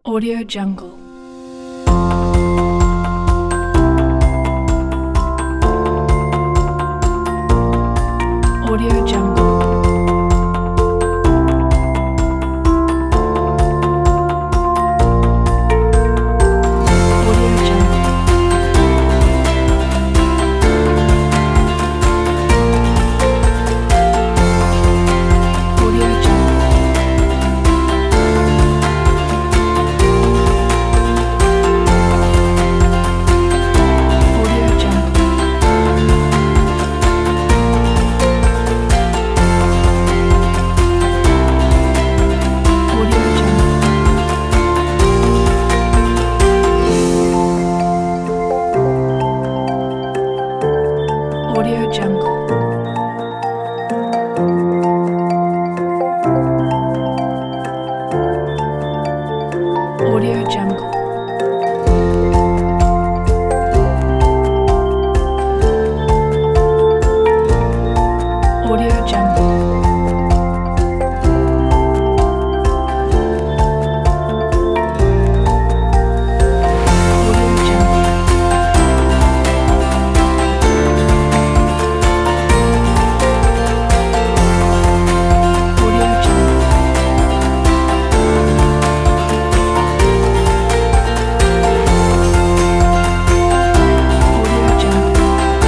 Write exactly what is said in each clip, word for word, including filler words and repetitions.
Audio Jungle. Audio Jungle. Audio Jungle. Audio Jungle. Audio Jungle. Audio Jungle. Audio Jungle. Audio Jungle. Audio Jungle. Audio Jungle. Audio Jungle. Audio Jungle.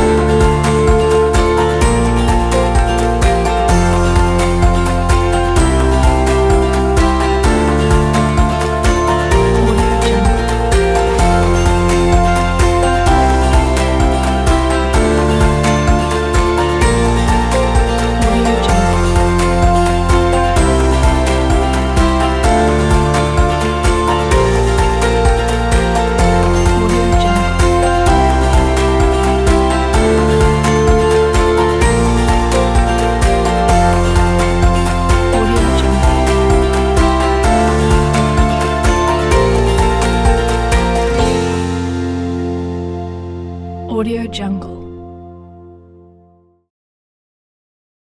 Audio Jungle. Audio Jungle. Audio Jungle. Audio Jungle. Audio Jungle.